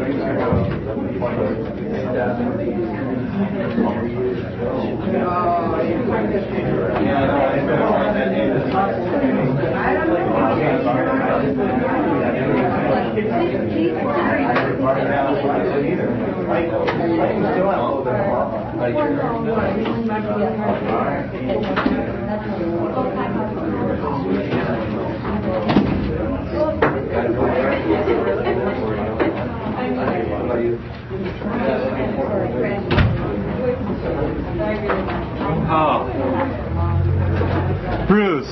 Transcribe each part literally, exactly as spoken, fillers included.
Oh. Bruce.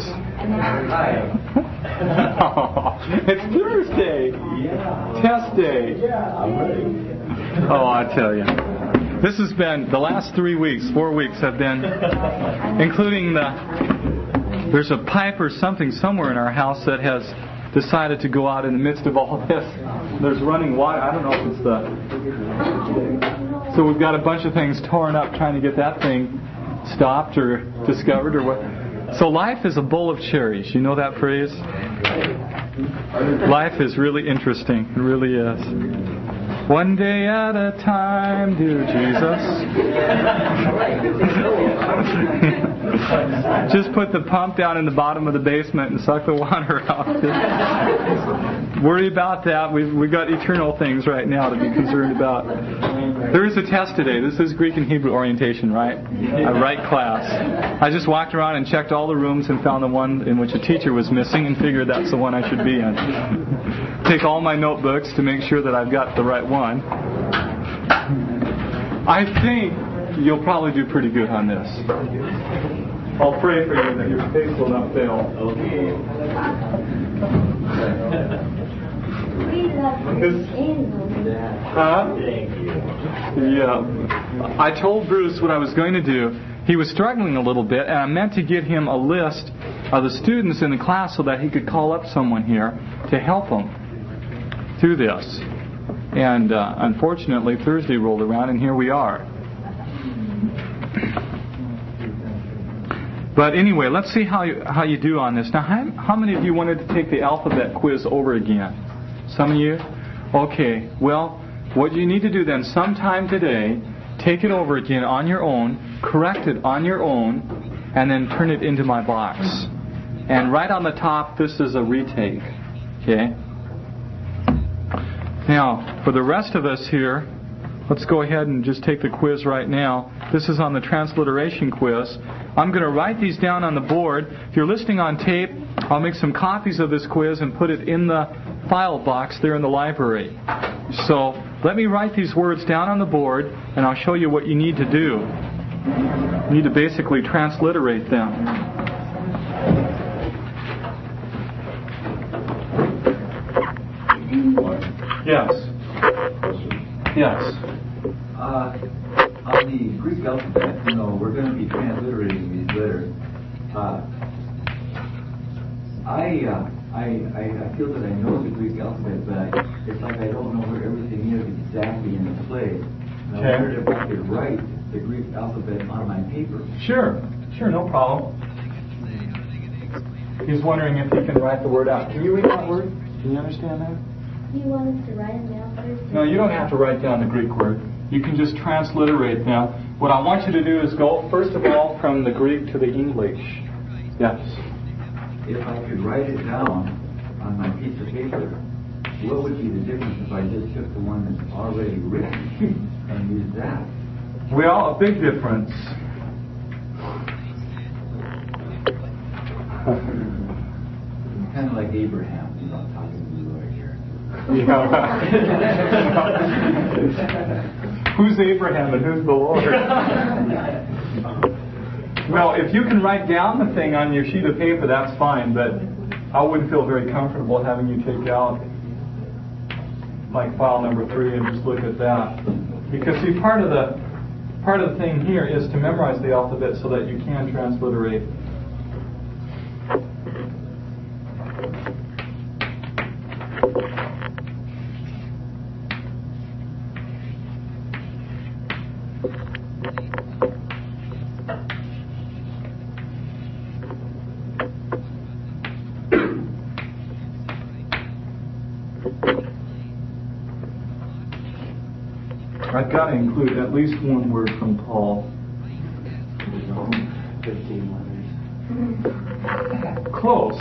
Oh, it's Thursday. Test day. Oh, I tell you. This has been, the last three weeks, four weeks have been, including the, there's a pipe or something somewhere in our house that has decided to go out in the midst of all this. There's running water. I don't know if it's the... So we've got a bunch of things torn up trying to get that thing stopped or discovered or what. So life is a bowl of cherries. You know that phrase? Life is really interesting. It really is. One day at a time, dear Jesus. Just put the pump down in the bottom of the basement and suck the water out. Worry about that. We've, we've got eternal things right now to be concerned about. There is a test today. This is Greek and Hebrew orientation, right? A right class. I just walked around and checked all the rooms and found the one in which a teacher was missing and figured that's the one I should be in. Take all my notebooks to make sure that I've got the right one. I think you'll probably do pretty good on this. I'll pray for you that your faith will not fail. Okay. Huh? Yeah. I told Bruce what I was going to do. He was struggling a little bit, and I meant to give him a list of the students in the class so that he could call up someone here to help him through this. And uh, unfortunately, Thursday rolled around, and here we are. But anyway, let's see how you, how you do on this. Now, how, how many of you wanted to take the alphabet quiz over again? Some of you? Okay. Well, what you need to do then, sometime today, take it over again on your own, correct it on your own, and then turn it into my box. And right on the top, this is a retake. Okay? Now, for the rest of us here, let's go ahead and just take the quiz right now. This is on the transliteration quiz. I'm going to write these down on the board. If you're listening on tape, I'll make some copies of this quiz and put it in the file box there in the library. So let me write these words down on the board, and I'll show you what you need to do. You need to basically transliterate them. Yes. Yes. Uh, on the Greek alphabet, you know, we're going to be transliterating these letters. Uh, I, uh, I, I, I feel that I know the Greek alphabet, but I, it's like I don't know where everything is exactly in its place. And I wondered if I could write the Greek alphabet on my paper. Sure. Sure, no problem. He's wondering if he can write the word out. Can you read that word? Can you understand that? Do you want us to write them down first? No, you don't have to write down the Greek word. You can just transliterate them. What I want you to do is go, first of all, from the Greek to the English. Yes. If I could write it down on my piece of paper, what would be the difference if I just took the one that's already written and used that? Well, a big difference. Kind of like Abraham, you know, talking to the Lord here. Yeah. Who's Abraham and who's the Lord? Well, if you can write down the thing on your sheet of paper, that's fine, but I wouldn't feel very comfortable having you take out like file number three and just look at that. Because see, part of the part of the thing here is to memorize the alphabet so that you can transliterate. I've got to include at least one word from Paul. Fifteen letters. Close.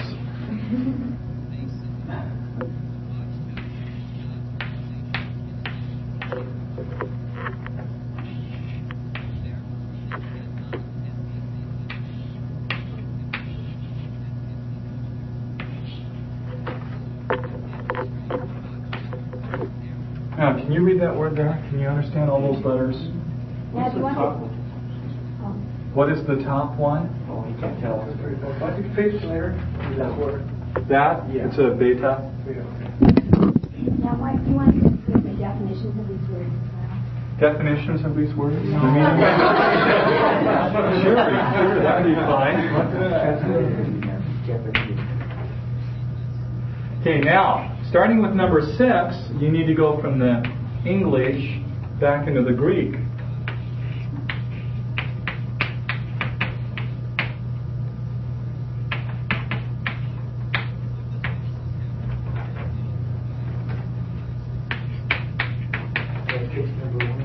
Now, can you read that word there? Can you understand all those letters? Yeah, do you want top to- one? oh. What is the top one? Oh, you can't tell. I think page later, that word. That? Yeah. It's a beta. Now, Mike, do you want to include the definitions of these words as well? Definitions of these words? Yeah. I mean, sure, sure, that'd be fine. Okay, now, starting with number six, you need to go from the English back into the Greek. Page number one.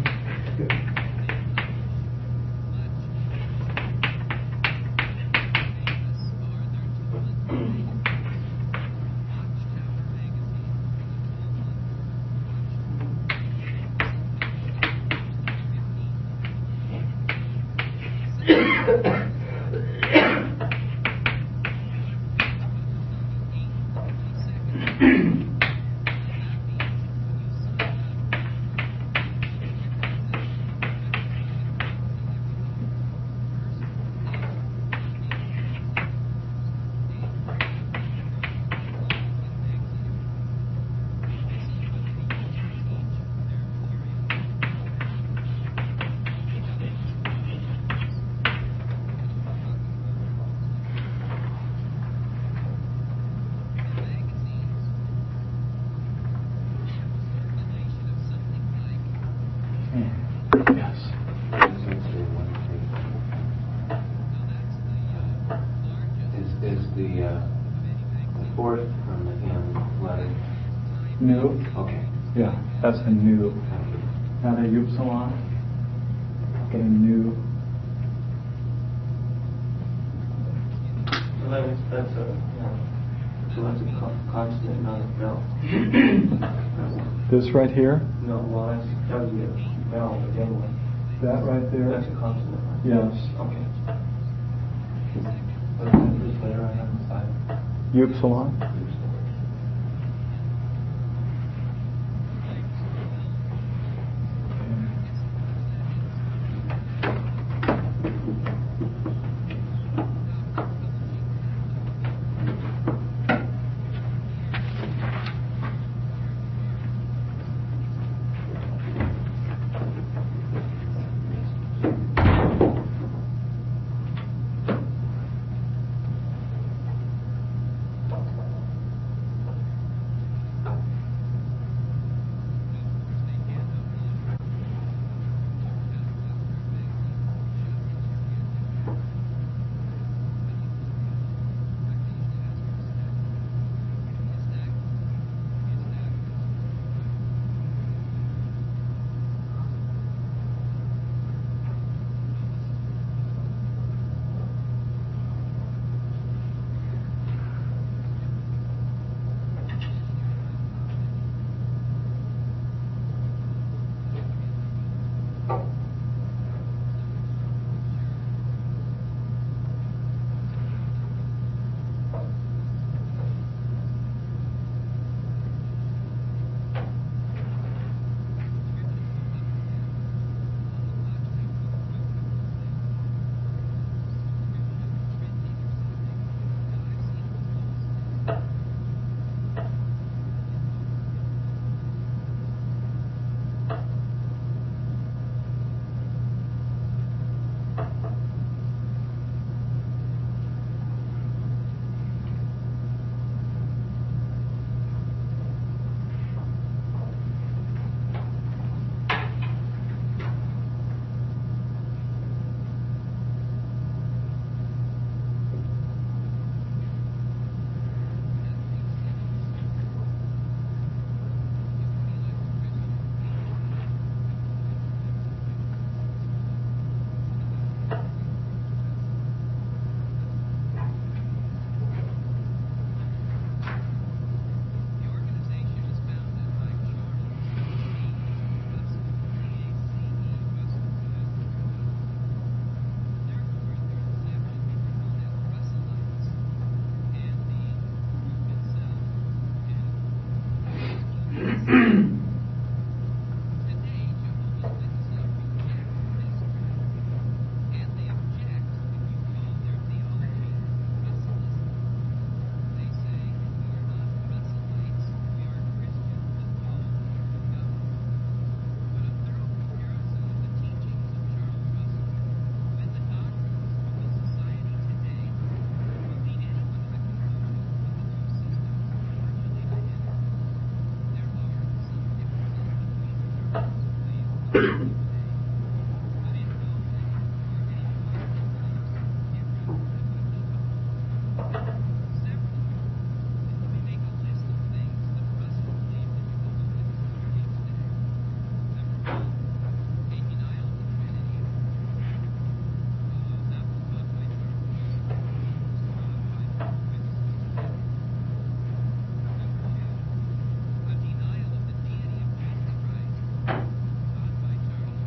Yes. Is, is the, uh, the fourth from the M letter? New? Okay. Yeah, that's a new. Thank you. Now the upsilon. Get a new. So that's, that's a, yeah. So that's a con- constant, not a vowel. This right here. No, well, that's, that would be a vowel, but the other one. That right there. That's a consonant, right? Yes. Okay. What's the first letter I have inside? Upsilon. Charles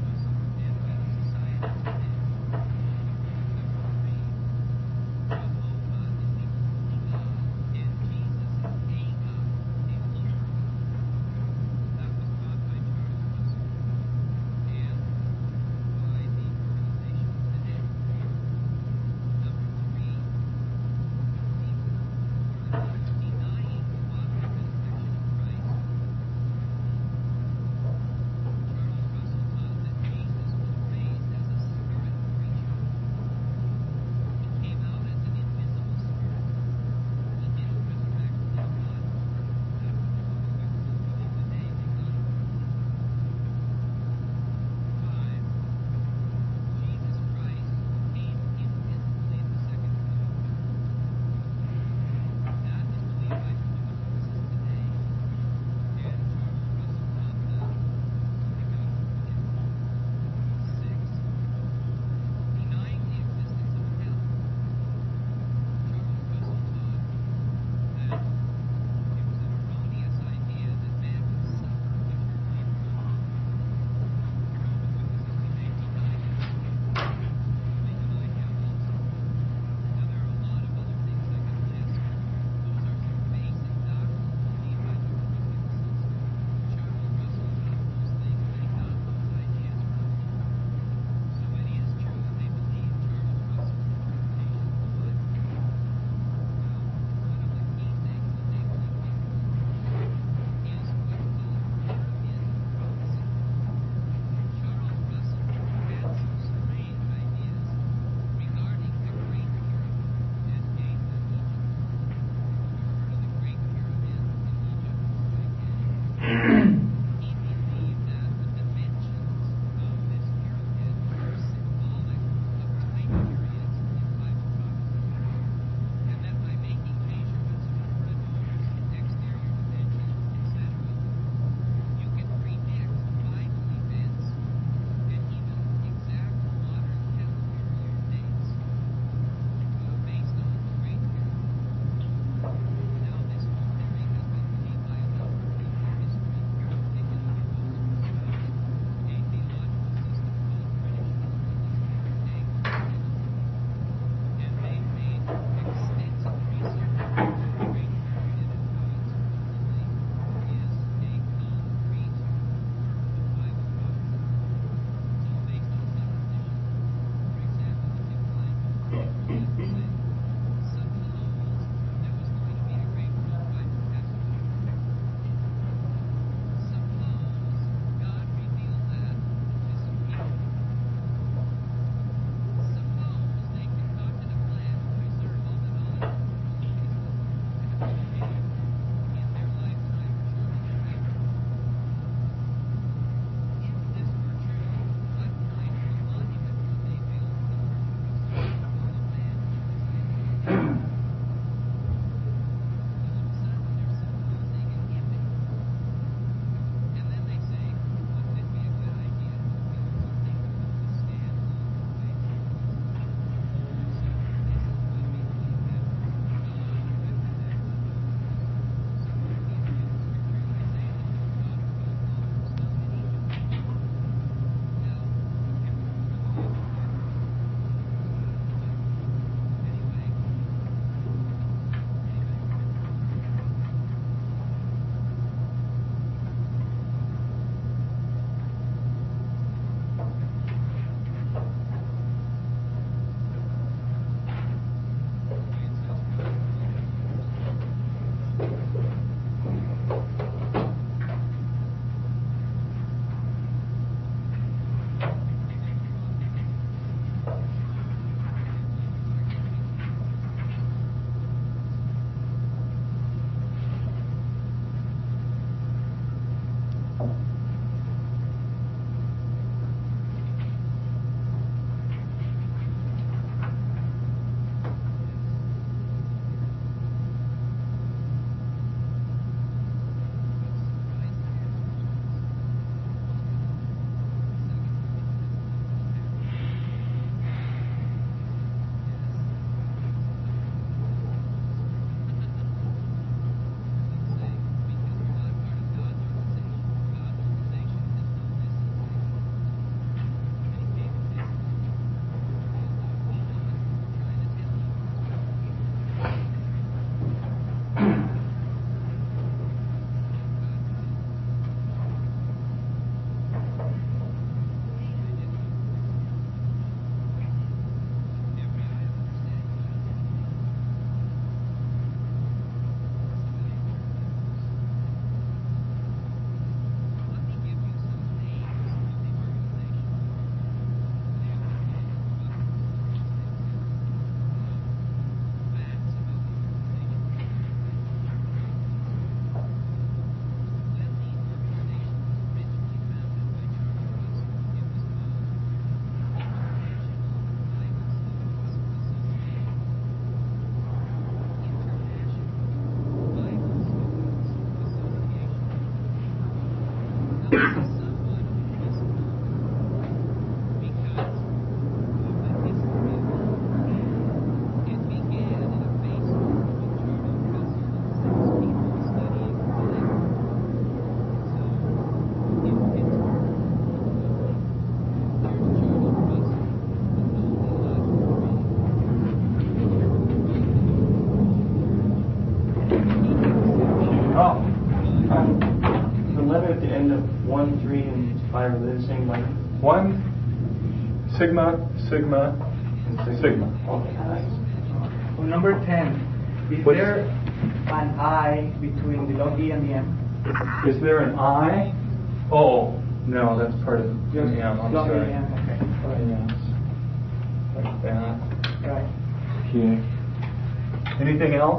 and three and five are the same letter? One, sigma, sigma, and sigma. Okay, nice. Well, number ten. Is What's- there an I between the long E and the M? Is there an I? Oh, no, that's part of the Just M. I'm long E sorry. and M, okay. Yes. Like that. Right. Okay. Anything else?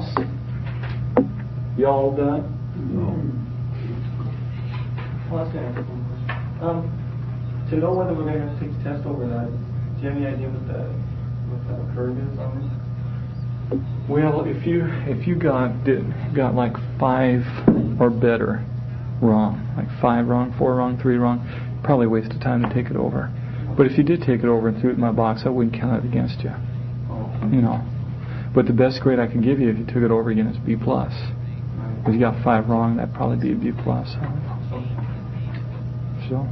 Y'all done? Well, that's gonna answer one question. Um, to know whether we're going to take the test over or not, do you have any idea what the what the curve is on this? Well, if you if you got did, got like five or better wrong, like five wrong, four wrong, three wrong, probably a waste of time to take it over. But if you did take it over and threw it in my box, I wouldn't count it against you. Oh. You know. But the best grade I can give you if you took it over again is B plus. If you got five wrong, that'd probably be a B plus. I don't know. So.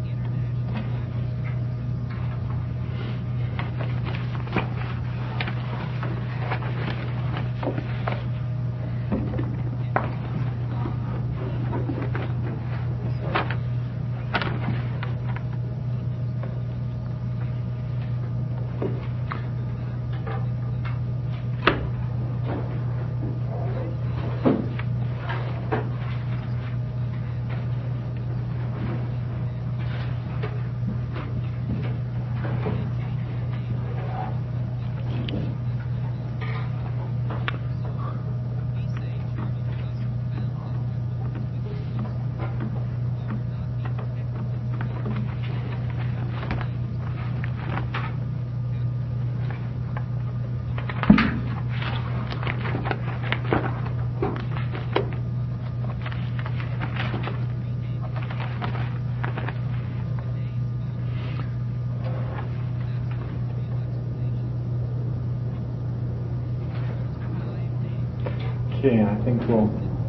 Okay, I think we'll.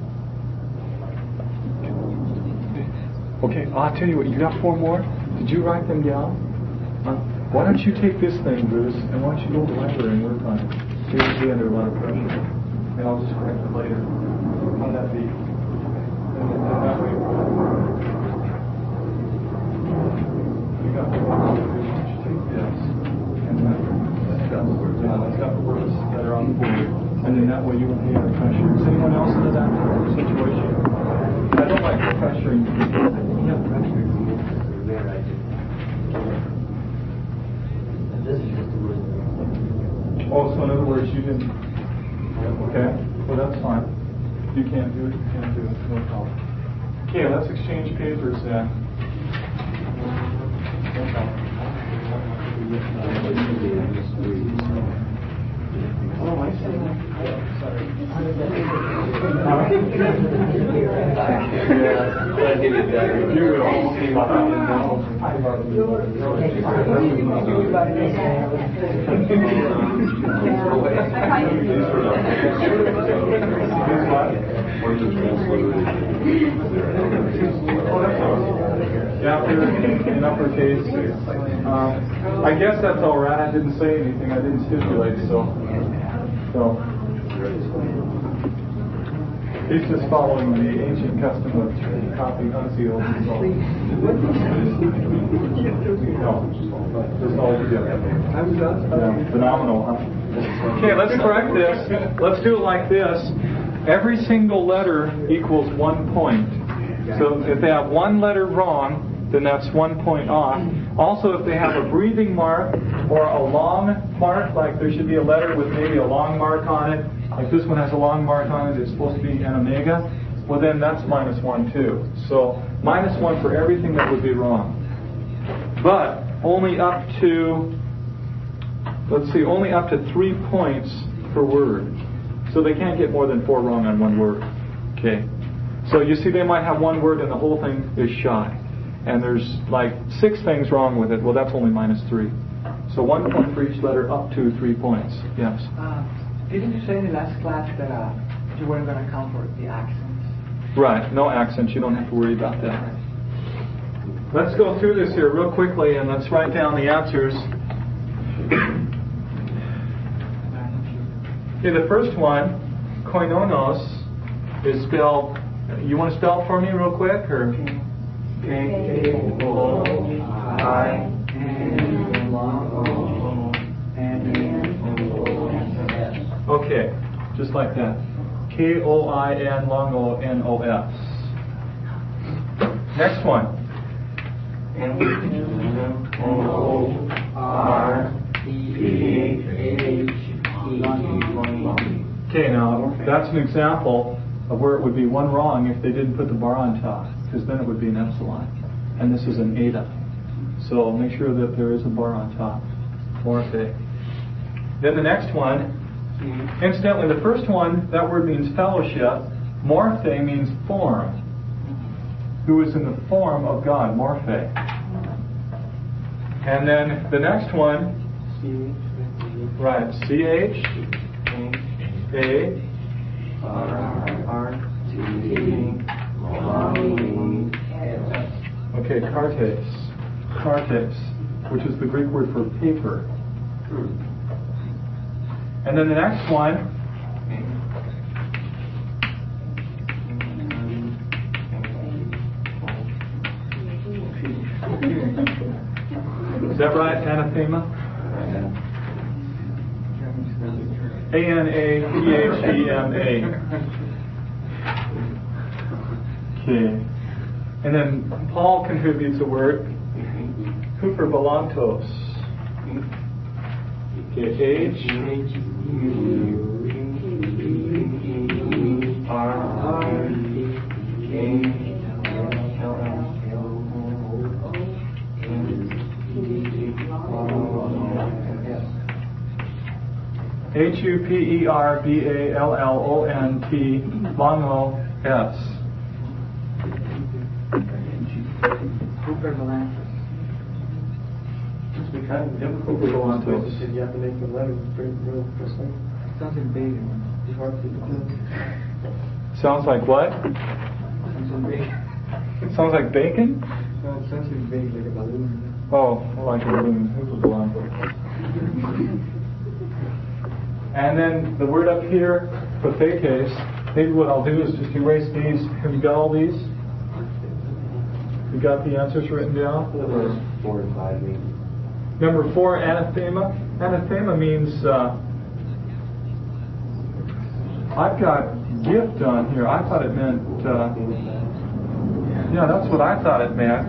Okay, I'll tell you what, you got four more? Did you write them down? Uh, why don't you take this thing, Bruce, and why don't you go to the library and work on it? You're going to be under a lot of pressure. And I'll just correct it later. How'd that be? And then that way. You got four more. Why don't you take this? And that, that's got the words, yeah, that's got the words that are on the board. And then that way you won't be under pressure. Is anyone else in that situation? I don't like pressuring people. Yeah, pressure. There, I did. And this is just the word. Oh, so in other words, you didn't. Okay, well that's fine. You can't do it, you can't do it, no problem. Okay, let's exchange papers then. Oh, I see. You would almost be Yeah, they're in uppercase. Um, I guess that's all right. I didn't say anything. I didn't stipulate, so. So. He's just following the ancient custom of copy unsealed. So. No, that's all you do. Yeah, phenomenal, huh? Okay, let's correct this. Let's do it like this. Every single letter equals one point. So if they have one letter wrong, then that's one point off. Also, if they have a breathing mark or a long mark, like there should be a letter with maybe a long mark on it, like this one has a long mark on it, it's supposed to be an omega, well then that's minus one too. So minus one for everything that would be wrong. But only up to, let's see, only up to three points per word. So they can't get more than four wrong on one word. Okay. So you see they might have one word and the whole thing is shy. And there's like six things wrong with it. Well, that's only minus three. So one point for each letter up to three points. Yes? Uh, didn't you say in the last class that uh, you weren't going to count for the accents? Right. No accents. You don't have to worry about that. Let's go through this here real quickly and let's write down the answers. Okay, the first one, koinonos, is spelled, you want to spell it for me real quick? Or K O I N long O and N O S. Okay, just like that. K O I N long O N O S. Next one. M O R P H E. Okay, now that's an example of where it would be one wrong if they didn't put the bar on top, because then it would be an epsilon. And this is an eta. So make sure that there is a bar on top. Morphe. Then the next one, incidentally, the first one, that word means fellowship. Morphe means form. Who is in the form of God, Morphe. And then the next one, right, C H A R T Okay, cartes. Cartes, which is the Greek word for paper. And then the next one, is that right, anathema? A N A T H E M A. Okay. And then Paul contributes a word, hyperbalantos. Okay, H U R R A H U P E R B A L L O N T Longo S. It's been kind of difficult to go on to it. You have to make the letters pretty real precise. Sounds like bacon. It's hard to do. Sounds like what? Sounds like bacon. Sounds like bacon? No, it sounds like bacon, like a balloon. Oh, like a balloon. And then the word up here, pathetes. Maybe what I'll do is just erase these. Have you got all these? You got the answers written down? Four and five, maybe. Number four, anathema. Anathema means, uh, I've got gift on here. I thought it meant, uh, yeah, that's what I thought it meant.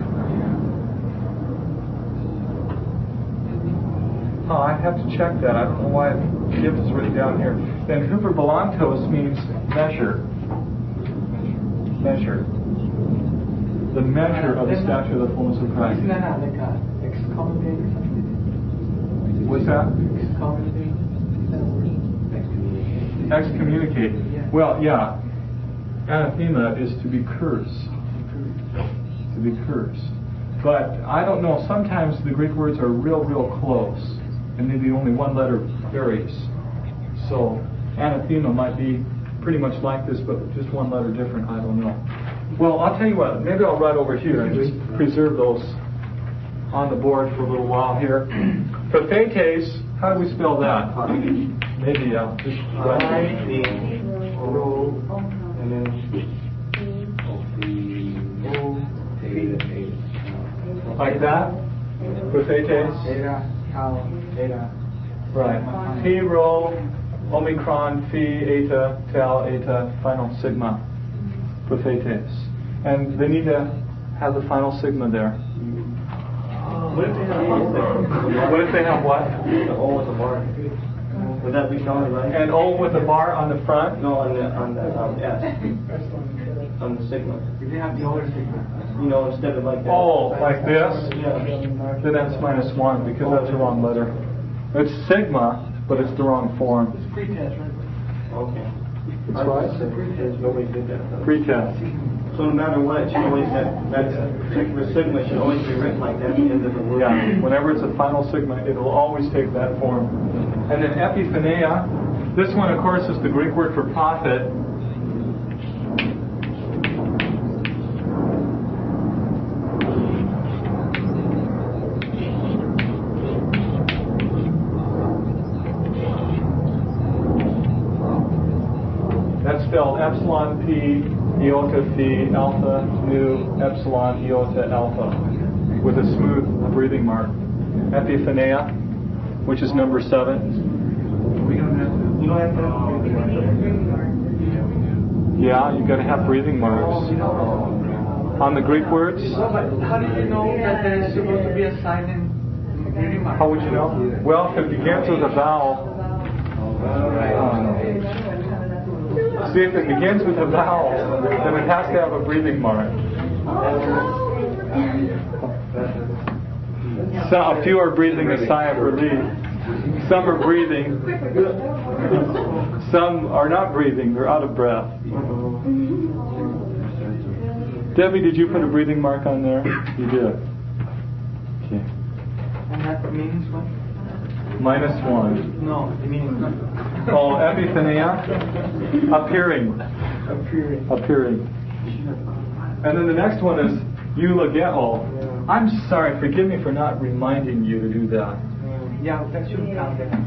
Oh, I have to check that. I don't know why gift is written down here. Then hyperbalantos means measure. Measure. The measure of the stature of the fullness of Christ. Isn't that not like a excommunicate or something? What's that? Excommunicate? Excommunicate. Well, yeah. Anathema is to be cursed. To be cursed. But I don't know. Sometimes the Greek words are real, real close. And maybe only one letter varies. So anathema might be pretty much like this, but just one letter different. I don't know. Well, I'll tell you what. Maybe I'll write over here and just preserve those on the board for a little while here. Pathetes, how do we spell that? Maybe I'll just write it. And then Like that? Pathetes? Theta, tau, theta. Right. P, rho, omicron, phi, eta, tau, eta, final sigma. Pathetes. And they need to have the final sigma there. What if they have O there? What if they have what? The O with a bar. Would that be counted, right? And O with a bar on the front? No, on the on the um, S. On the sigma. If they have the other sigma. You know, instead of like that. Oh, like this? Yeah. Then that's minus one because that's the wrong letter. It's sigma, but it's the wrong form. It's pretest, right? Okay. That's right. Pretest, nobody did that. Pretest. So no matter what, it should always that that particular sigma should always be written like that at the end of the word. Yeah. Whenever it's a final sigma, it will always take that form. And then epiphaneia. This one, of course, is the Greek word for prophet. That's spelled epsilon P iota, phi, alpha, nu, epsilon, iota, alpha, with a smooth breathing mark. Epiphania, which is number seven. We don't have to. You don't have to have breathing marks. Yeah, you've got to have breathing marks. On the Greek words? No, but how do you know that there is supposed to be a silent breathing mark? How would you know? Well, if it begins with a vowel. Um, see, if it begins with a vowel, then it has to have a breathing mark. So, a few are breathing a sigh of relief. Some are breathing. Some are not breathing. They're out of breath. Debbie, did you put a breathing mark on there? You did. Okay. And that means what? Minus one. No, it means nothing. Oh, epiphania? Appearing. Appearing. Appearing. And then the next one is eulogeo. I'm sorry, forgive me for not reminding you to do that. Yeah, that shouldn't count there.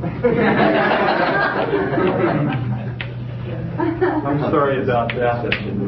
I'm sorry about that.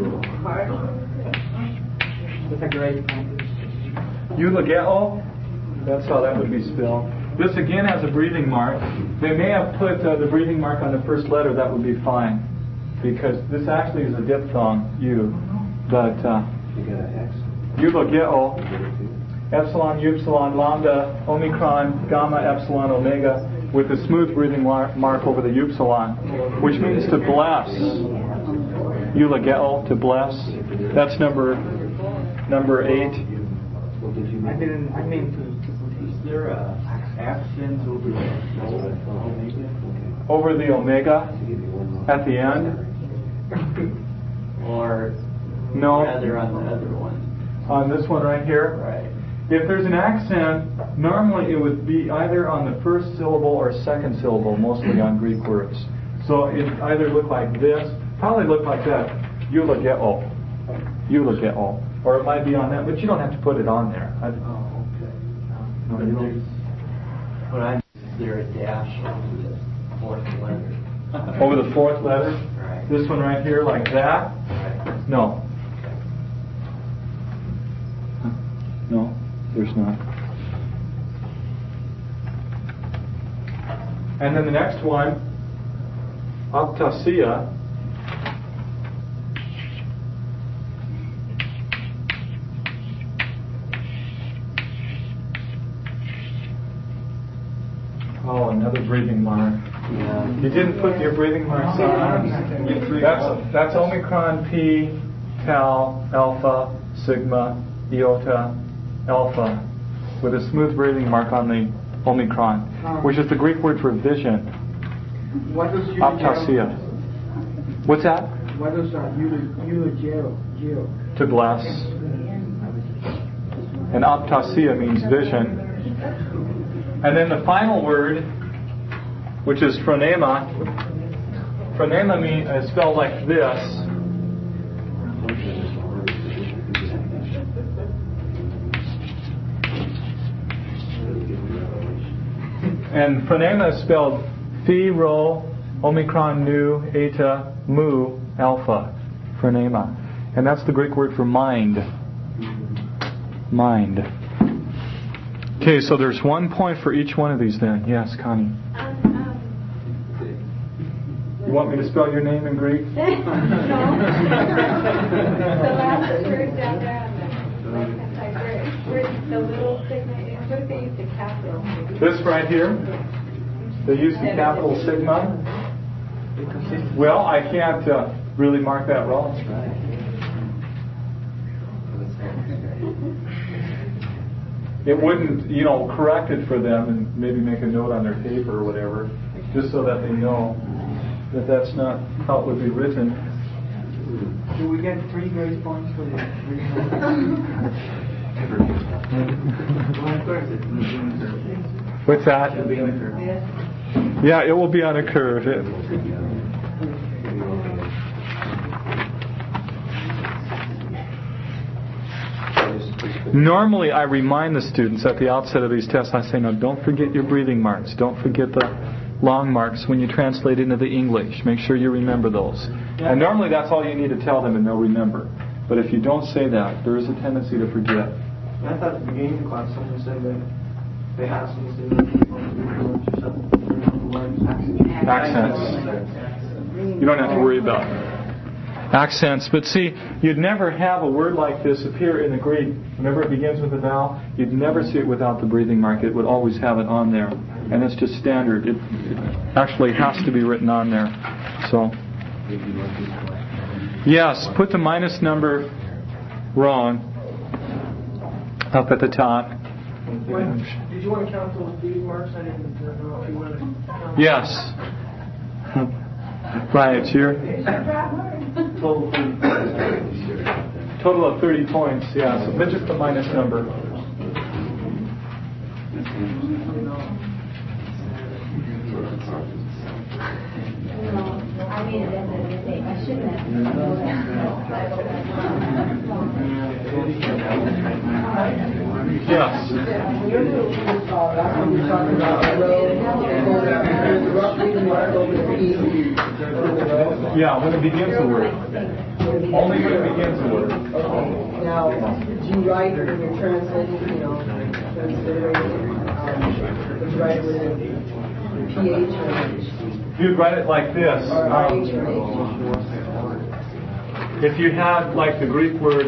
That's a great point. Eulogeo? That's how that would be spelled. This again has a breathing mark. They may have put uh, the breathing mark on the first letter. That would be fine, because this actually is a diphthong, U. But uh, You got an X? eulogeo, epsilon, upsilon, lambda, omicron, gamma, epsilon, omega, with a smooth breathing mar- mark over the upsilon, which means to bless. Eulogeo, to bless. That's number number eight. What did you I mean? didn't, I mean to. Is there a accent over the omega? Over the omega at the end. Or No. rather on the other one? On this one right here. Right. If there's an accent, normally it would be either on the first syllable or second syllable, mostly on Greek words. So it either look like this, probably look like that, eulogeo, eulogeo, or it might be on that, but you don't have to put it on there. I, Oh, okay. no, But you there's, don't. what I'm, is there a dash over the fourth letter? Over the fourth letter, Right. this one right here, like that. Right. No, no, there's not. And then the next one, aptasia. Oh, another breathing mark. Yeah. You didn't put your breathing marks on. That's, that's Omicron, P, Tau, Alpha, Sigma, Iota, Alpha, with a smooth breathing mark on the Omicron, which is the Greek word for vision. What does you Aptasia. What's that? What does uh, eulogeo? Geo. To bless. And aptasia means vision. And then the final word, which is phronema. Phronema mean, is spelled like this. And phronema is spelled phi, rho, omicron, nu, eta, mu, alpha. Phronema. And that's the Greek word for mind. Mind. Okay, so there's one point for each one of these then. Yes, Connie. Um, um, You want me to spell your name in Greek? no. The last word down there on the right-hand side, where, where the little sigma is, what if they use the capital? This right here, they use the capital sigma. Well, I can't uh, really mark that wrong. It wouldn't, you know, correct it for them and maybe make a note on their paper or whatever, just so that they know that that's not how it would be written. Do we get three grade points for the three What's that? Yeah, it will be on a curve. It, Normally, I remind the students at the outset of these tests. I say, "No, don't forget your breathing marks. Don't forget the long marks when you translate into the English. Make sure you remember those. And normally that's all you need to tell them and they'll remember. But if you don't say that, there is a tendency to forget. I thought at the beginning of the class someone said that they asked me to say accents. You don't have to worry about accents. But see, you'd never have a word like this appear in the Greek. Whenever it begins with a vowel, you'd never see it without the breathing mark. It would always have it on there. And it's just standard. It, it actually has to be written on there. So, yes, put the minus number wrong up at the top. When, did you want to count those breathing marks? I didn't know if you wanted to count. Yes. Right, here. Total Total of thirty points, yeah. So just the minus number. Yes. Yeah, when it begins the word. Only when it begins the word. Now, do you write when you're translating, you know, transliterating, um, would you write it with a P H or You'd write it like this. or R H Um, or H? if you had like the Greek word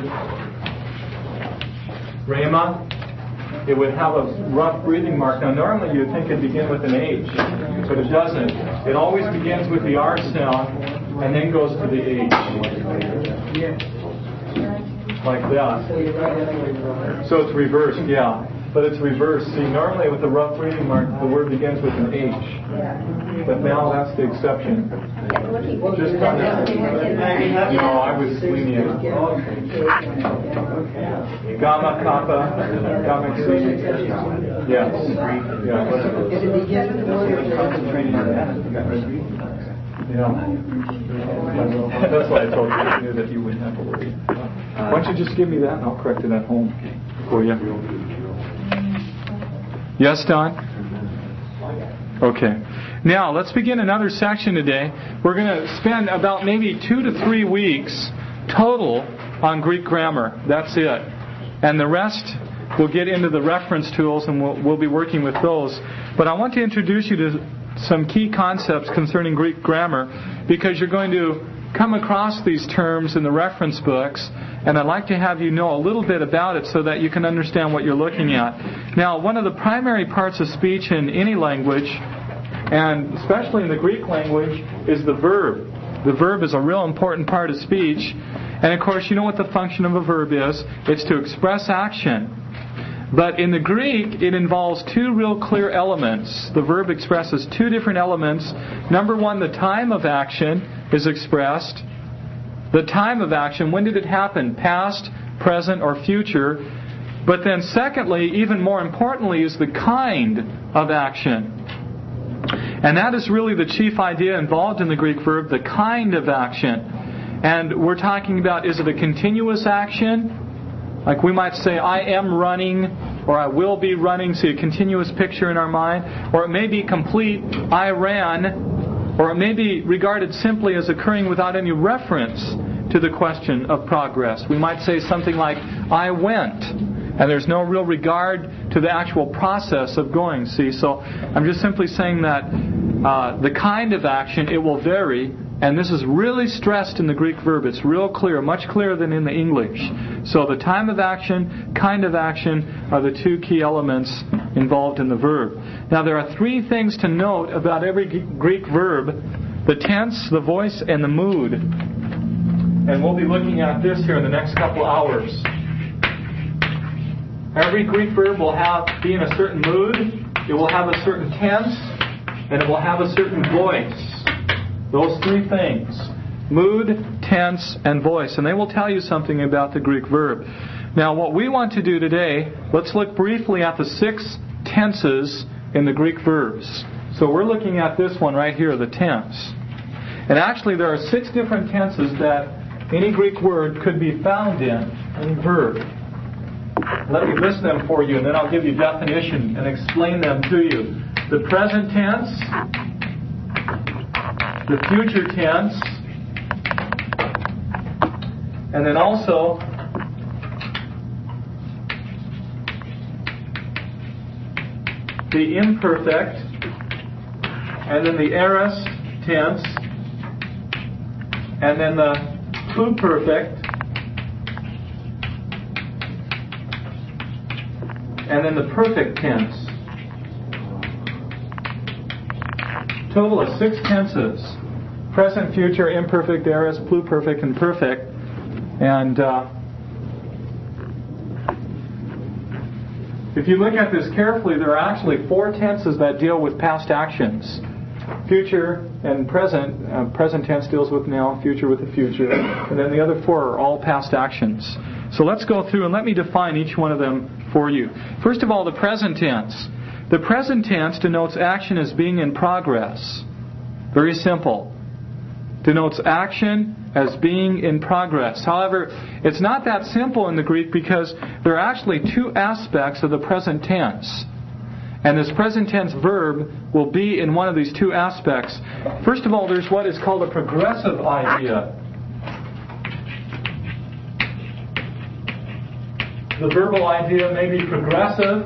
rhema, it would have a rough breathing mark. Now normally you'd think it'd begin with an H, but it doesn't. It always begins with the R sound and then goes to the H. Like that. So you write it anyway. So it's reversed, yeah. But it's reversed. See, normally with a rough breathing mark, the word begins with an H. But now that's the exception. Just kind of, no, I was lenient. Gamma, kappa, gamma, xi. Yes. Yes. If it begins with the word Concentrating on that. Yeah. That's why I told you I knew that you wouldn't have to worry. Why don't you just give me that and I'll correct it at home for you. Yes, Don? Okay. Now, let's begin another section today. We're going to spend about maybe two to three weeks total on Greek grammar. That's it. And the rest, we'll get into the reference tools and we'll, we'll be working with those. But I want to introduce you to some key concepts concerning Greek grammar because you're going to come across these terms in the reference books, and I'd like to have you know a little bit about it so that you can understand what you're looking at. Now, one of the primary parts of speech in any language, and especially in the Greek language, is the verb. The verb is a real important part of speech. And of course, you know what the function of a verb is. It's to express action. But in the Greek, it involves two real clear elements. The verb expresses two different elements. Number one, the time of action is expressed. The time of action, when did it happen? Past, present, or future. But then secondly, even more importantly, is the kind of action. And that is really the chief idea involved in the Greek verb, the kind of action. And we're talking about, is it a continuous action? Like we might say, I am running, or I will be running, see a continuous picture in our mind. Or it may be complete, I ran, or it may be regarded simply as occurring without any reference to the question of progress. We might say something like, I went, and there's no real regard to the actual process of going, see. So I'm just simply saying that uh, the kind of action, it will vary. And this is really stressed in the Greek verb. It's real clear, much clearer than in the English. So the time of action, kind of action are the two key elements involved in the verb. Now there are three things to note about every Greek verb: the tense, the voice, and the mood. And we'll be looking at this here in the next couple hours. Every Greek verb will have be in a certain mood, it will have a certain tense, and it will have a certain voice. Those three things: mood, tense, and voice. And they will tell you something about the Greek verb. Now, what we want to do today, let's look briefly at the six tenses in the Greek verbs. So we're looking at this one right here, the tense. And actually, there are six different tenses that any Greek word could be found in, any verb. Let me list them for you, and then I'll give you definition and explain them to you. The present tense, the future tense, and then also the imperfect, and then the aorist tense, and then the pluperfect, and then the perfect tense. Total of six tenses: present, future, imperfect, aorist, pluperfect, and perfect. And uh, if you look at this carefully, there are actually four tenses that deal with past actions. Future and present. Uh, present tense deals with now, future with the future. And then the other four are all past actions. So let's go through and let me define each one of them for you. First of all, the present tense. The present tense denotes action as being in progress. Very simple. Denotes action as being in progress. However, it's not that simple in the Greek because there are actually two aspects of the present tense. And this present tense verb will be in one of these two aspects. First of all, there's what is called a progressive idea. The verbal idea may be progressive.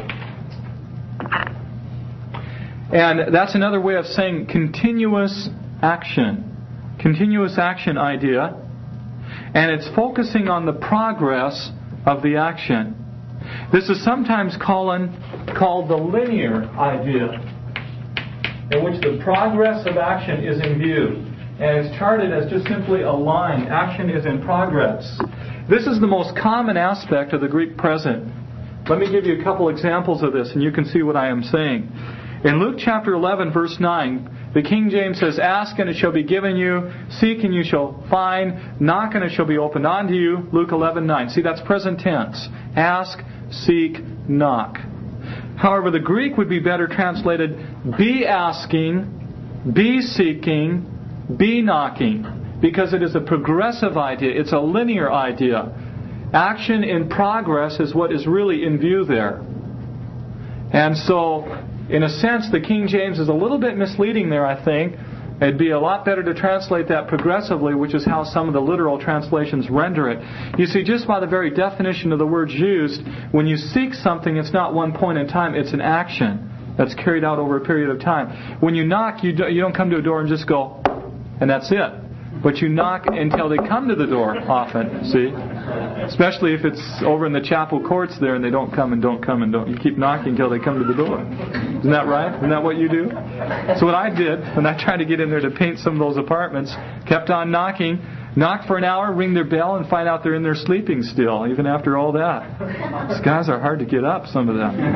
And that's another way of saying continuous action. Continuous action idea. And it's focusing on the progress of the action. This is sometimes called, called the linear idea, in which the progress of action is in view. And it's charted as just simply a line. Action is in progress. This is the most common aspect of the Greek present. Let me give you a couple examples of this, and you can see what I am saying. In Luke chapter eleven, verse nine, the King James says, "Ask and it shall be given you, seek and you shall find, knock and it shall be opened unto you." Luke eleven nine. See, that's present tense. Ask, seek, knock. However, the Greek would be better translated, be asking, be seeking, be knocking. Because it is a progressive idea. It's a linear idea. Action in progress is what is really in view there. And so, in a sense, the King James is a little bit misleading there, I think. It'd be a lot better to translate that progressively, which is how some of the literal translations render it. You see, just by the very definition of the words used, when you seek something, it's not one point in time, it's an action that's carried out over a period of time. When you knock, you you don't come to a door and just go, and that's it. But you knock until they come to the door often, see? Especially if it's over in the chapel courts there and they don't come and don't come and don't. You keep knocking until they come to the door. Isn't that right? Isn't that what you do? So what I did when I tried to get in there to paint some of those apartments, kept on knocking, knock for an hour, ring their bell, and find out they're in there sleeping still, even after all that. These guys are hard to get up, some of them.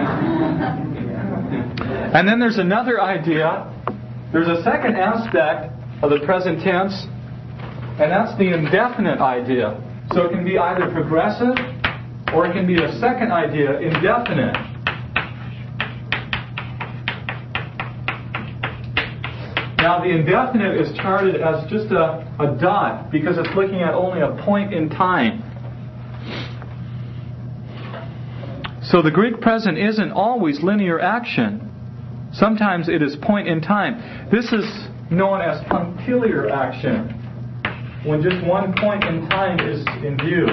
And then there's another idea. There's a second aspect of the present tense, and that's the indefinite idea. So it can be either progressive or it can be a second idea, indefinite. Now the indefinite is charted as just a, a dot because it's looking at only a point in time. So the Greek present isn't always linear action. Sometimes it is point in time. This is known as punctiliar action, when just one point in time is in view.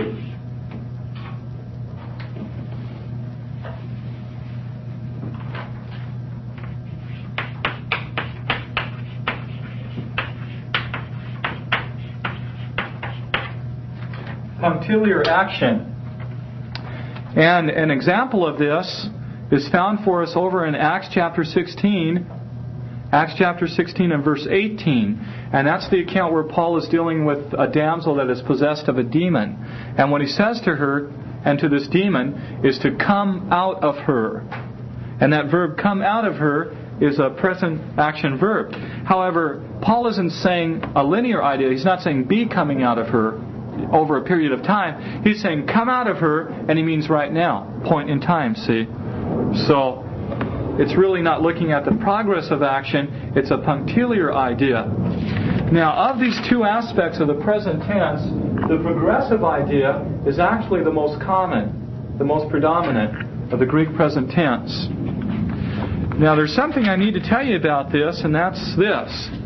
Punctiliar action. And an example of this is found for us over in Acts chapter sixteen. Acts chapter sixteen and verse eighteen. And that's the account where Paul is dealing with a damsel that is possessed of a demon. And what he says to her and to this demon is to come out of her. And that verb, come out of her, is a present action verb. However, Paul isn't saying a linear idea. He's not saying be coming out of her over a period of time. He's saying come out of her, and he means right now. Point in time, see? So it's really not looking at the progress of action. It's a punctiliar idea. Now, of these two aspects of the present tense, the progressive idea is actually the most common, the most predominant of the Greek present tense. Now, there's something I need to tell you about this, and that's this.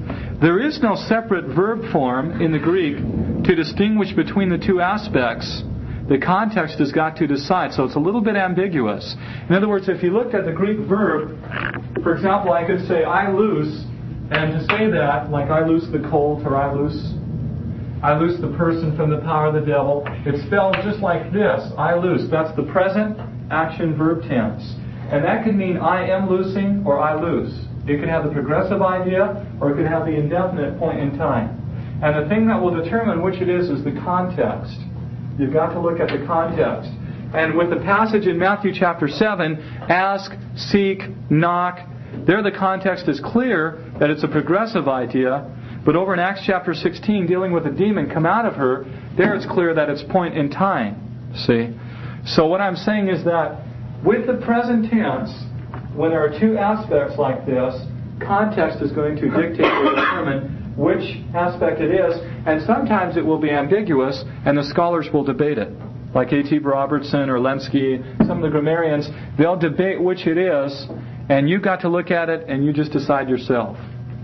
There is no separate verb form in the Greek to distinguish between the two aspects. The context has got to decide, so it's a little bit ambiguous. In other words, if you looked at the Greek verb, for example, I could say I loose, and to say that, like I loose the colt, or I loose, I loose the person from the power of the devil, it's spelled just like this, I loose. That's the present action verb tense. And that could mean I am loosing or I loose. It could have the progressive idea, or it could have the indefinite point in time. And the thing that will determine which it is is the context. You've got to look at the context. And with the passage in Matthew chapter seven, ask, seek, knock, there the context is clear that it's a progressive idea. But over in Acts chapter sixteen, dealing with a demon come out of her, there it's clear that it's point in time. See? So what I'm saying is that with the present tense, when there are two aspects like this, context is going to dictate or determine which aspect it is, and sometimes it will be ambiguous, and the scholars will debate it. Like A T Robertson or Lenski, some of the grammarians, they'll debate which it is, and you've got to look at it and you just decide yourself.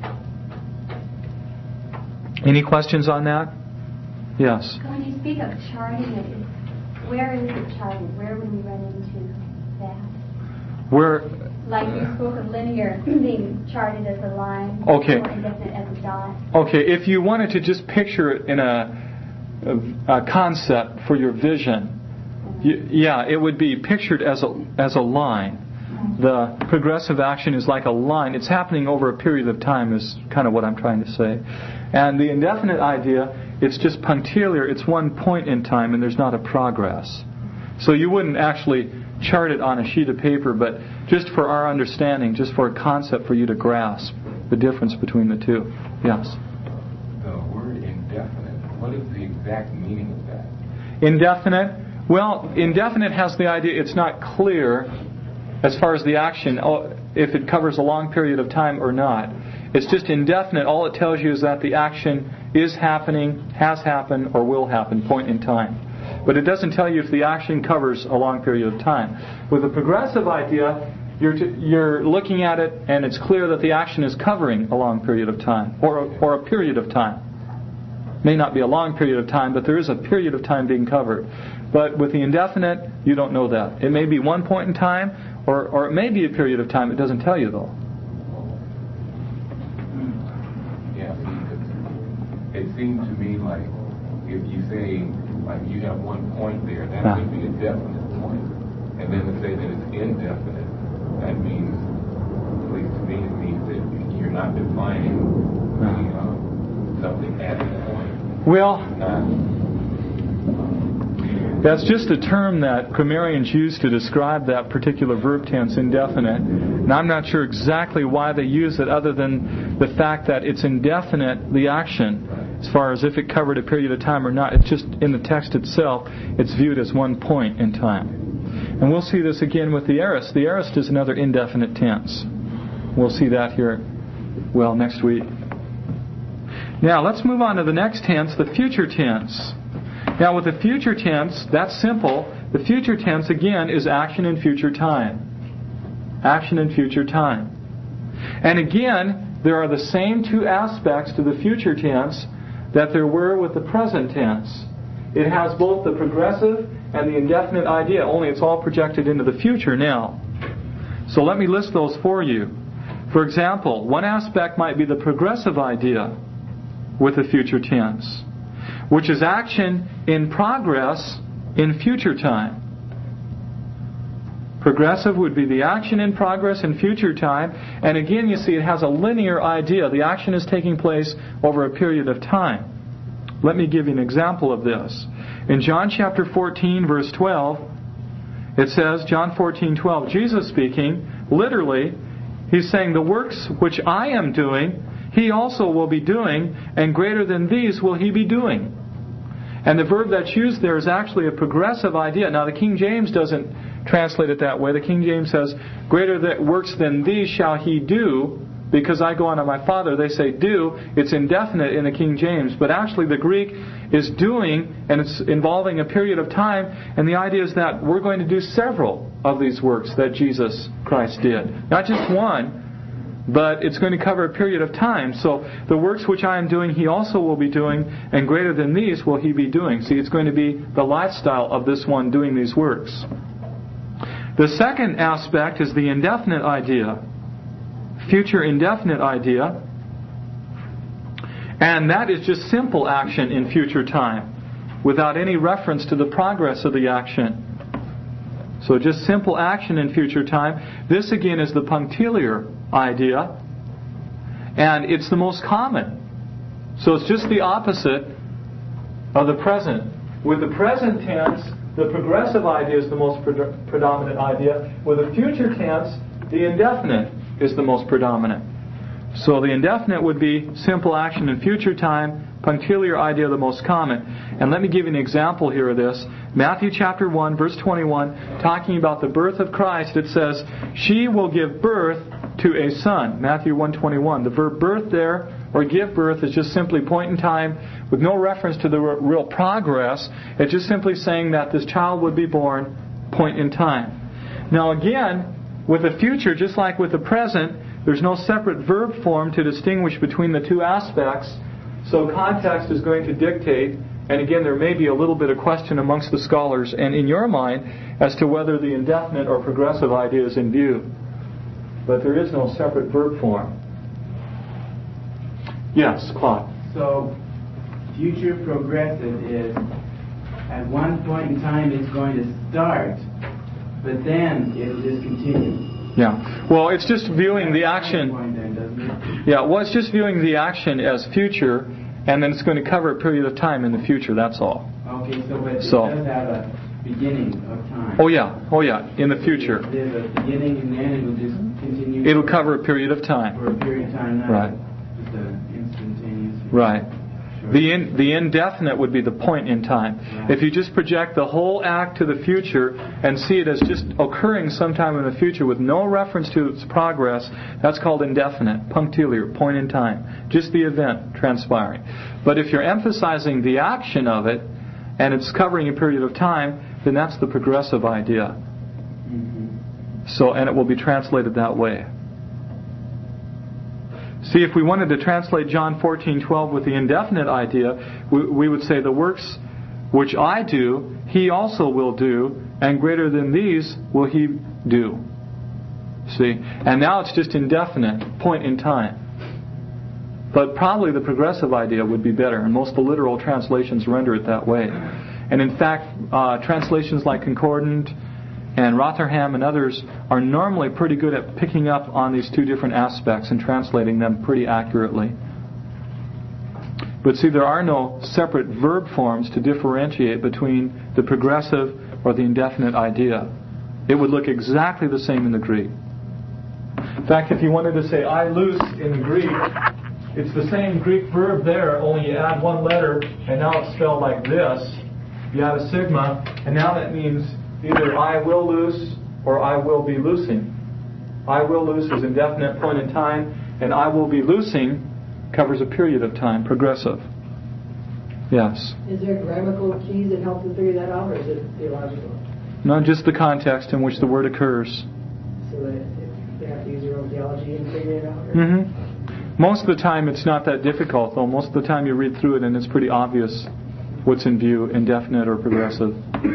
Any questions on that? Yes. When you speak of charting it, where is it charted? Where would we run into that? Where? Like you spoke of linear being charted as a line, okay. or indefinite as a dot. Okay, if you wanted to just picture it in a, a, a concept for your vision, you, yeah, it would be pictured as a as a line. The progressive action is like a line. It's happening over a period of time is kind of what I'm trying to say. And the indefinite idea, it's just punctiliar. It's one point in time and there's not a progress. So you wouldn't actually chart it on a sheet of paper, but just for our understanding, just for a concept for you to grasp the difference between the two. Yes? The word indefinite, what is the exact meaning of that? Indefinite? Well, indefinite has the idea it's not clear as far as the action, if it covers a long period of time or not. It's just indefinite. All it tells you is that the action is happening, has happened, or will happen, point in time. But it doesn't tell you if the action covers a long period of time. With a progressive idea, you're t- you're looking at it and it's clear that the action is covering a long period of time, or a, or a period of time. May not be a long period of time, but there is a period of time being covered. But with the indefinite, you don't know that. It may be one point in time, or, or it may be a period of time. It doesn't tell you, though. Yeah, it seems to me like if you say, like you have one point there, that ah. could be a definite point. And then to say that it's indefinite, that means, at least to me, it means that you're not defining the, um, something at a point. Well, not, that's just a term that grammarians use to describe that particular verb tense, indefinite. And I'm not sure exactly why they use it other than the fact that it's indefinite, the action, as far as if it covered a period of time or not. It's just in the text itself, it's viewed as one point in time. And we'll see this again with the aorist. The aorist is another indefinite tense. We'll see that here, well, next week. Now, let's move on to the next tense, the future tense. Now, with the future tense, that's simple. The future tense, again, is action in future time. Action in future time. And again, there are the same two aspects to the future tense that there were with the present tense. It has both the progressive and the indefinite idea, only it's all projected into the future now. So let me list those for you. For example, one aspect might be the progressive idea with the future tense, which is action in progress in future time. Progressive would be the action in progress in future time. And again, you see, it has a linear idea. The action is taking place over a period of time. Let me give you an example of this. In John chapter fourteen, verse twelve, it says, John fourteen twelve, Jesus speaking, literally, He's saying, the works which I am doing, He also will be doing, and greater than these will He be doing. And the verb that's used there is actually a progressive idea. Now, the King James doesn't translate it that way. The King James says, greater th- works than these shall He do, because I go on to my Father. They say do. It's indefinite in the King James. But actually the Greek is doing, and it's involving a period of time. And the idea is that we're going to do several of these works that Jesus Christ did. Not just one, but it's going to cover a period of time. So the works which I am doing, He also will be doing, and greater than these will He be doing. See, it's going to be the lifestyle of this one doing these works. The second aspect is the indefinite idea, future indefinite idea, and that is just simple action in future time, without any reference to the progress of the action. So just simple action in future time. This again is the punctiliar idea, and it's the most common. So it's just the opposite of the present. With the present tense, the progressive idea is the most pre- predominant idea. With the future tense, the indefinite is the most predominant. So the indefinite would be simple action in future time, punctiliar idea the most common. And let me give you an example here of this. Matthew chapter one, verse twenty-one, talking about the birth of Christ, it says, "She will give birth to a son." Matthew one twenty-one. The verb birth there, or give birth, is just simply point in time with no reference to the real progress. It's just simply saying that this child would be born, point in time. Now again, with the future, just like with the present, there's no separate verb form to distinguish between the two aspects. So context is going to dictate, and again there may be a little bit of question amongst the scholars and in your mind as to whether the indefinite or progressive idea is in view. But there is no separate verb form. Yes, Claude. So, future progressive is at one point in time it's going to start, but then it'll just continue. Yeah. Well, it's just viewing the action. Yeah, well, it's just viewing the action as future, and then it's going to cover a period of time in the future, that's all. Okay, so but it So- does have a beginning of time. Oh yeah, oh yeah, in the future. There's a beginning and then it'll just continue. It'll cover a period of time. For a period of time, not Right. just an instantaneous. Right. Sure. The in, the indefinite would be the point in time. Right. If you just project the whole act to the future and see it as just occurring sometime in the future with no reference to its progress, that's called indefinite, punctiliar, point in time. Just the event transpiring. But if you're emphasizing the action of it and it's covering a period of time, then that's the progressive idea. Mm-hmm. So, and it will be translated that way. See, if we wanted to translate John fourteen twelve with the indefinite idea, we, we would say, "The works which I do, He also will do, and greater than these will He do." See? And now it's just indefinite, point in time. But probably the progressive idea would be better, and most of the literal translations render it that way. And in fact, uh, translations like Concordant and Rotherham and others are normally pretty good at picking up on these two different aspects and translating them pretty accurately. But see, there are no separate verb forms to differentiate between the progressive or the indefinite idea. It would look exactly the same in the Greek. In fact, if you wanted to say "I loose" in the Greek, it's the same Greek verb there, only you add one letter, and now it's spelled like this. You add a sigma, and now that means either "I will loose" or "I will be loosing." "I will loose" is indefinite, point in time, and "I will be loosing" covers a period of time, progressive. Yes? Is there grammatical keys that help to figure that out, or is it theological? No, just the context in which the word occurs. So that they have to use their own theology and figure it out? Or? Mm-hmm. Most of the time it's not that difficult, though. Most of the time you read through it and it's pretty obvious what's in view, indefinite or progressive.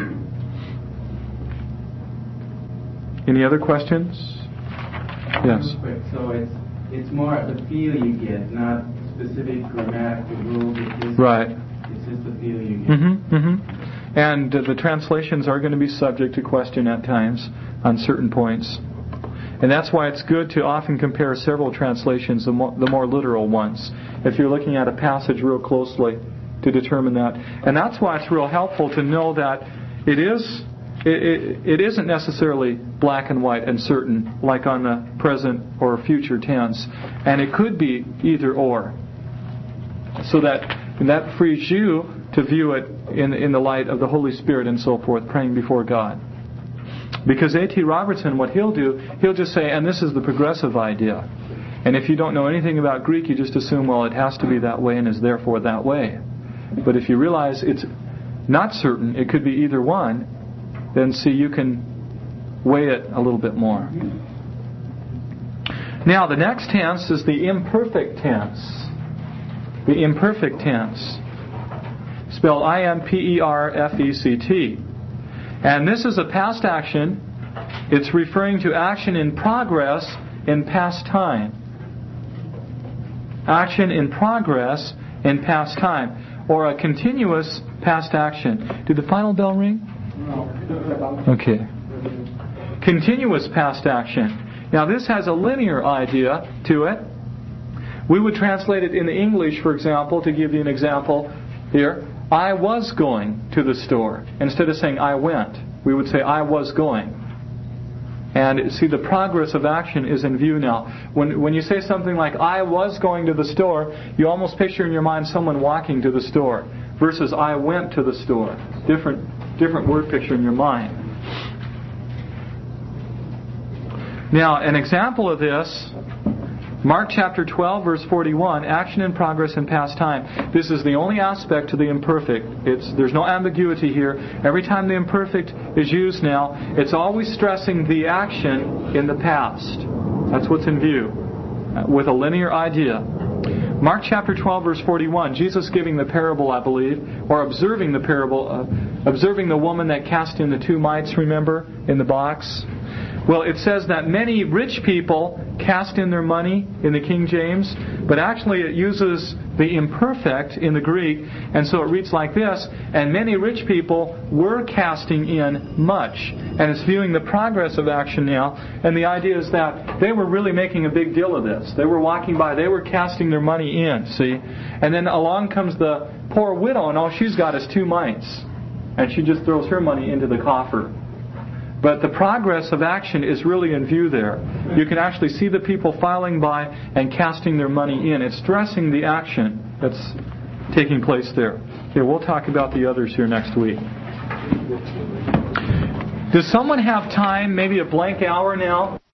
Any other questions? Yes. Real quick, so it's it's more the feel you get, not specific grammatical rules. It's just, Right. It's just the feel you get. Mm-hmm, mm-hmm. And uh, the translations are going to be subject to question at times on certain points. And that's why it's good to often compare several translations, the more, the more literal ones, if you're looking at a passage real closely to determine that. And that's why it's real helpful to know that it is it, it, it isn't necessarily black and white and certain like on the present or future tense. And it could be either or. So that and that frees you to view it in in the light of the Holy Spirit and so forth, praying before God. Because A T Robertson, what he'll do, he'll just say, and this is the progressive idea. And if you don't know anything about Greek, you just assume, well, it has to be that way and is therefore that way. But if you realize it's not certain, it could be either one, then see, you can weigh it a little bit more. Now, the next tense is the imperfect tense. The imperfect tense. Spelled I M P E R F E C T. And this is a past action. It's referring to action in progress in past time. Action in progress in past time. Or a continuous past action. Did the final bell ring? No. Okay. Continuous past action. Now this has a linear idea to it. We would translate it into English, for example, to give you an example here. I was going to the store. Instead of saying I went, we would say I was going. And see, the progress of action is in view now. When when you say something like I was going to the store, you almost picture in your mind someone walking to the store versus I went to the store. Different different word picture in your mind. Now, an example of this, Mark chapter twelve, verse forty-one, action in progress in past time. This is the only aspect to the imperfect. It's, there's no ambiguity here. Every time the imperfect is used now, it's always stressing the action in the past. That's what's in view, with a linear idea. Mark chapter twelve, verse forty-one, Jesus giving the parable, I believe, or observing the parable, uh, observing the woman that cast in the two mites, remember, in the box. Well, it says that many rich people cast in their money in the King James, but actually it uses the imperfect in the Greek, and so it reads like this, and many rich people were casting in much. And it's viewing the progress of action now, and the idea is that they were really making a big deal of this. They were walking by, they were casting their money in, see? And then along comes the poor widow, and all she's got is two mites. And she just throws her money into the coffer. But the progress of action is really in view there. You can actually see the people filing by and casting their money in. It's stressing the action that's taking place there. Okay, we'll talk about the others here next week. Does someone have time, maybe a blank hour now?